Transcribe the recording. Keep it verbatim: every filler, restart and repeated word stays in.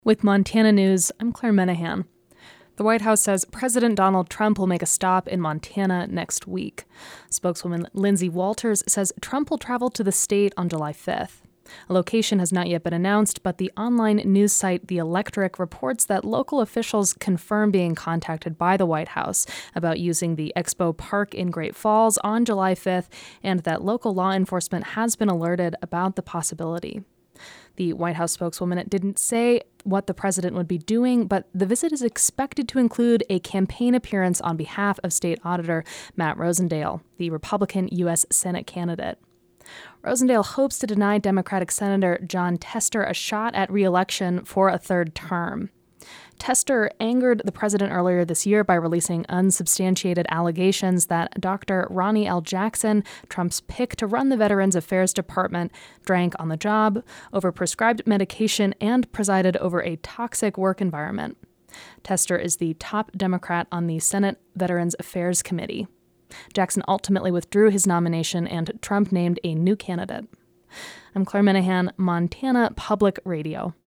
With Montana News, I'm Claire Menahan. The White House says President Donald Trump will make a stop in Montana next week. Spokeswoman Lindsay Walters says Trump will travel to the state on July fifth. A location has not yet been announced, but the online news site The Electric reports that local officials confirm being contacted by the White House about using the Expo Park in Great Falls on July fifth, and that local law enforcement has been alerted about the possibility. The White House spokeswoman didn't say what the president would be doing, but the visit is expected to include a campaign appearance on behalf of State Auditor Matt Rosendale, the Republican U S Senate candidate. Rosendale hopes to deny Democratic Senator Jon Tester a shot at re-election for a third term. Tester angered the president earlier this year by releasing unsubstantiated allegations that Doctor Ronnie L. Jackson, Trump's pick to run the Veterans Affairs Department, drank on the job, overprescribed medication, and presided over a toxic work environment. Tester is the top Democrat on the Senate Veterans Affairs Committee. Jackson ultimately withdrew his nomination, and Trump named a new candidate. I'm Claire Menahan, Montana Public Radio.